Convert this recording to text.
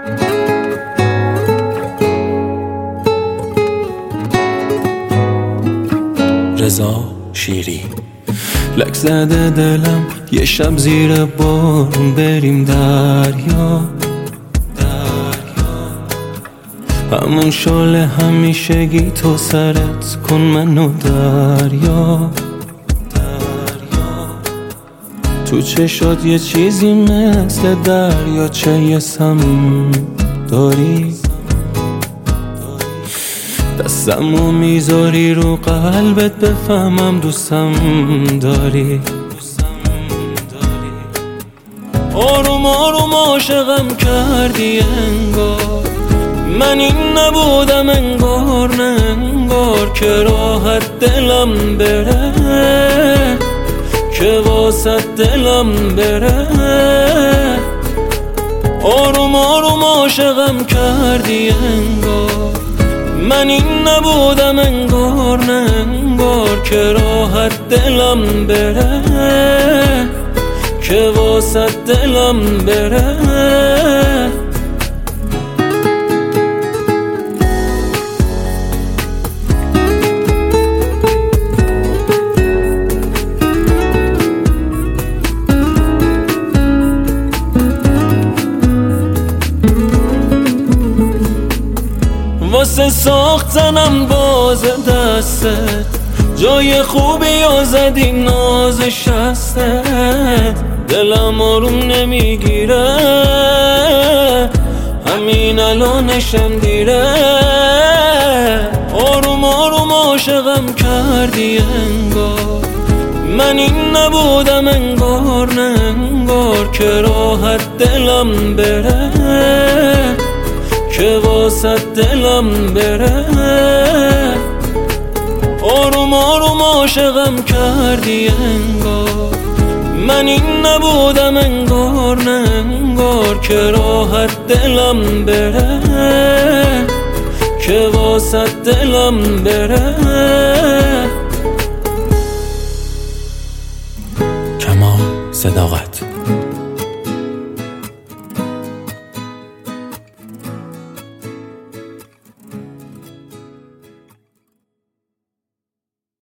رضا شیری. لک زده دلم یه شب زیر بارون بریم دریا، همون شال همیشگی تو سرت کن منو دریا. تو چشات یه چیزی مثل دریا چه یه سم داری، دستمو میذاری رو قلبت بفهمم دوستم داری. آروم آروم عاشقم کردی انگار، من این نبودم انگار نه انگار، که راحت دلم بره که واسه دلم بره. آروم آروم عاشقم کردی انگار، من این نبودم انگار نه انگار، که راحت دلم بره که واسه دلم بره. واسه ساختنم باز دستت جای خوبی زدی ناز شستت، دلم آروم نمیگیره همین الانشم دیره. آروم آروم عاشقم کردی انگار، من این نبودم انگار نه انگار، که راحت دلم بره که واسه دلم بره. آروم آروم عاشقم کردی انگار، من این نبودم انگار نه انگار، که راحت دلم بره که واسه دلم بره. کمال صداقت.